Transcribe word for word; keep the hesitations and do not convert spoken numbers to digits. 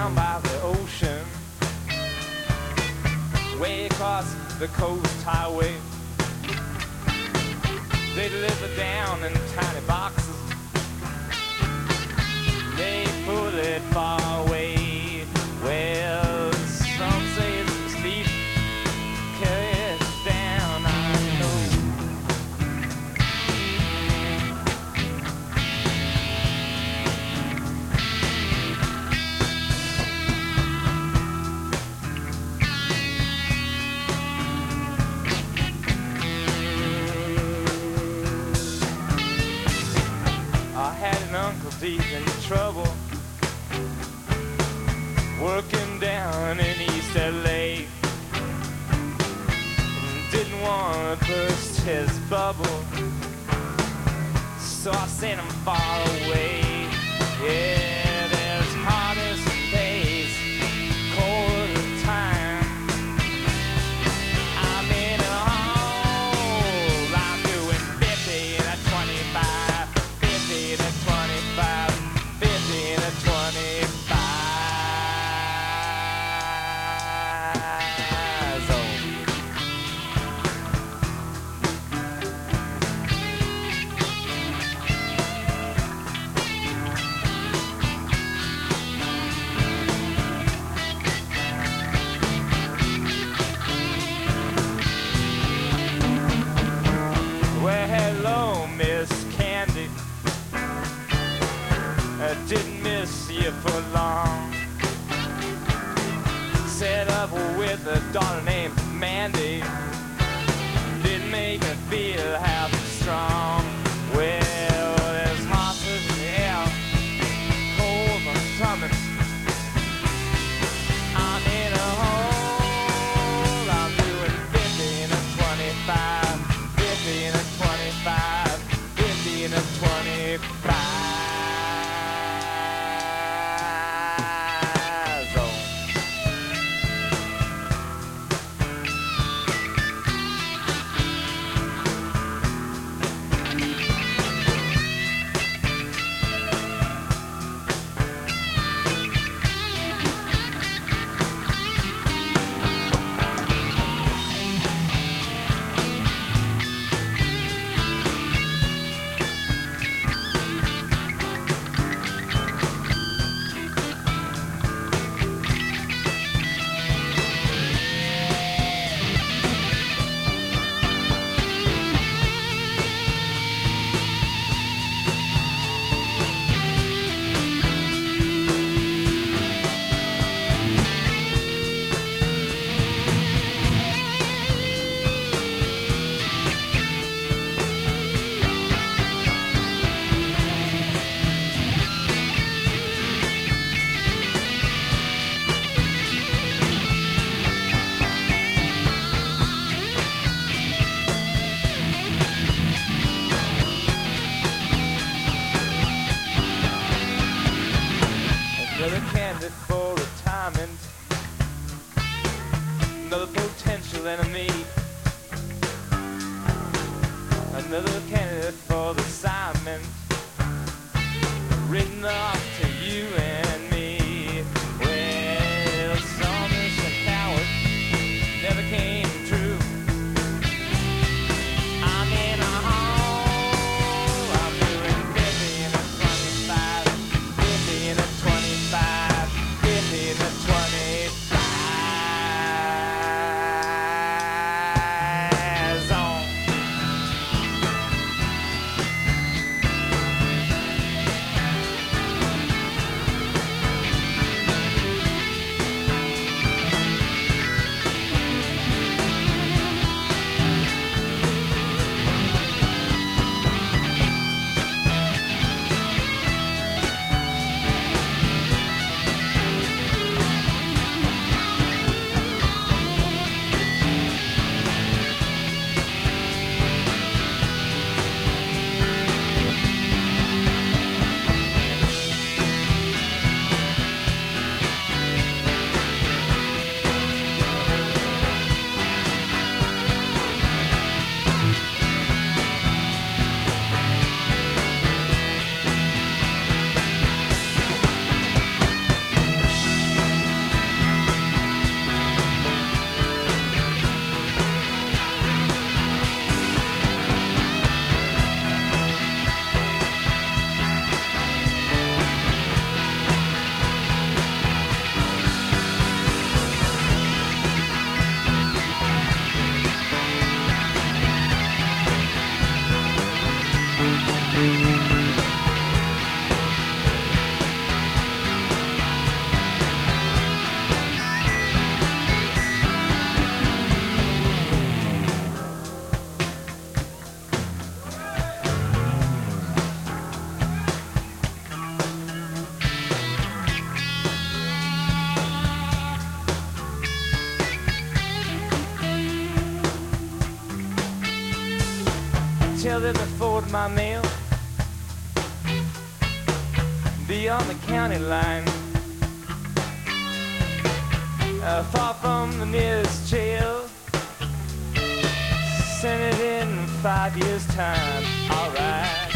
down by the ocean, way across the coast highway. They deliver down in tiny boxes, they pull it far away. Well, some say it's the sleep, carry it down, I know. I had an uncle deep in trouble, working down in East L A, didn't want to burst his bubble, so I sent him far away. Yeah, there's hardest days, cold time. I'm in a hole, I'm doing fifty and a twenty-five, fifty and a twenty-five, fifty and a twenty-five. Well, hello, Miss Candy. I didn't miss you for long. Set up with a daughter named Mandy, didn't make me feel half strong. Well, there's horses in the air, cold from coming. I'm in a hole, I'm doing fifty and a twenty-five, fifty and a twenty-five, fifty and a twenty-five. Another candidate for retirement, another potential enemy, another candidate for the assignment, written off to you and me. Well, some is a coward, never came true. I'm in a hole, I'm doing fifty and a twenty-five, fifty and a twenty-five, fifty and a twenty-five. Zone. tell them to forward my mail beyond the county line, uh, far from the nearest jail. Send it in five years' time. Alright.